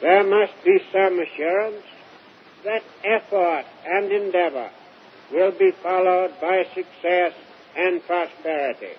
there must be some assurance that effort and endeavor will be followed by success and prosperity.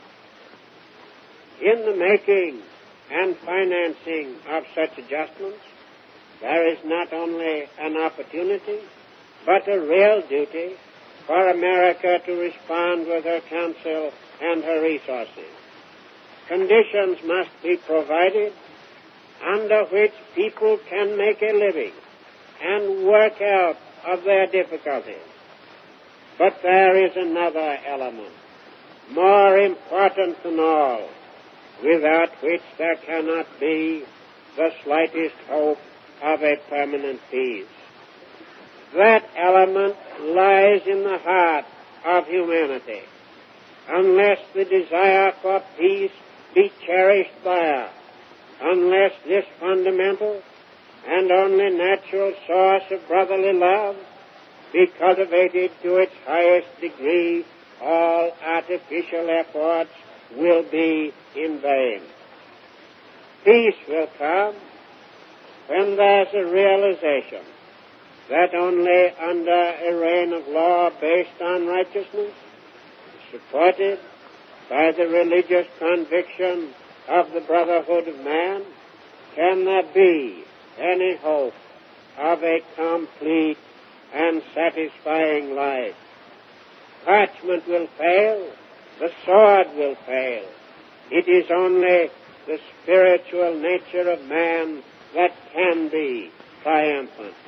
In the making and financing of such adjustments, there is not only an opportunity, but a real duty for America to respond with her counsel and her resources. Conditions must be provided under which people can make a living and work out of their difficulties. But there is another element, more important than all, without which there cannot be the slightest hope of a permanent peace. That element lies in the heart of humanity. Unless the desire for peace be cherished by us, unless this fundamental and only natural source of brotherly love be cultivated to its highest degree, all artificial efforts will be in vain. Peace will come when there's a realization that only under a reign of law based on righteousness, supported by the religious conviction of the brotherhood of man, can there be any hope of a complete and satisfying life. Parchment will fail, the sword will fail. It is only the spiritual nature of man that can be triumphant.